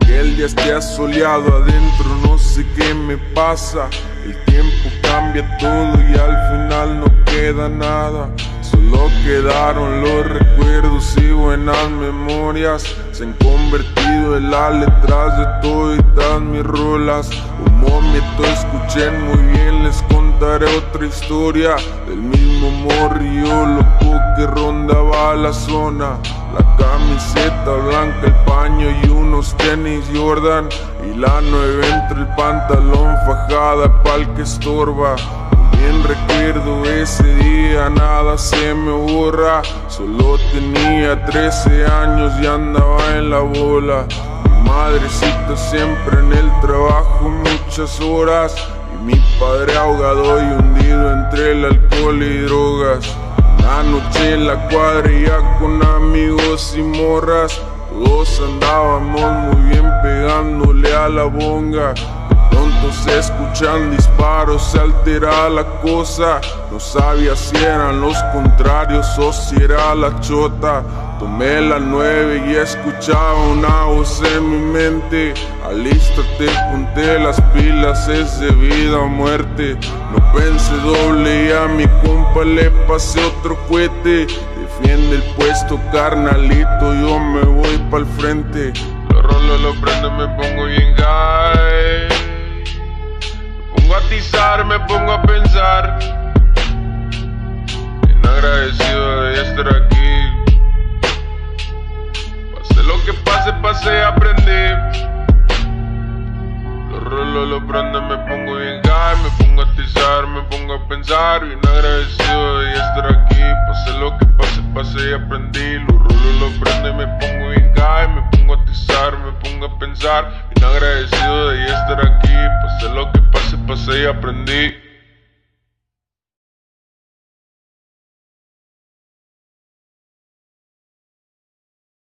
Que el día esté asoleado adentro, no sé qué me pasa. El tiempo cambia todo y al final no queda nada. Solo quedaron los recuerdos y buenas memorias. Se han convertido en las letras de todas mis rolas. Un momento escuchen muy bien, les contaré otra historia del mismo morrillo loco que rondaba la zona. La camiseta blanca, el paño y unos tenis Jordan, y la 9 entre el pantalón, fajada pa'l que estorba. Bien recuerdo ese día, nada se me borra. Solo tenía 13 años y andaba en la bola. Mi madrecita siempre en el trabajo muchas horas, y mi padre ahogado y hundido entre el alcohol y drogas. Una noche en la cuadra ya con amigos y morras, todos andábamos muy bien pegándole a la bonga. Pronto se escuchan disparos, se altera la cosa. No sabía si eran los contrarios o si era la chota. Tomé la 9 y escuchaba una voz en mi mente: alístate, ponte las pilas, es de vida o muerte. No pensé doble y a mi compa le pasé otro cohete. Defiende el puesto, carnalito, yo me voy pa'l frente. Los rolos lo prendo, me pongo bien gay. Me pongo a atizar, me pongo a pensar. Bien agradecido de estar aquí. Pase lo que pase, pasé, aprendí. Los rolos lo prendo, me pongo bien gay. Me pongo a atizar, me pongo a pensar. Bien agradecido de estar aquí. Pase lo que pase, pasé y aprendí. Los rolos lo prendo y me pongo bien gay. Me pongo a atizar, me pongo a pensar. Bien agradecido de estar aquí. Pase lo que pase, pasé y aprendí.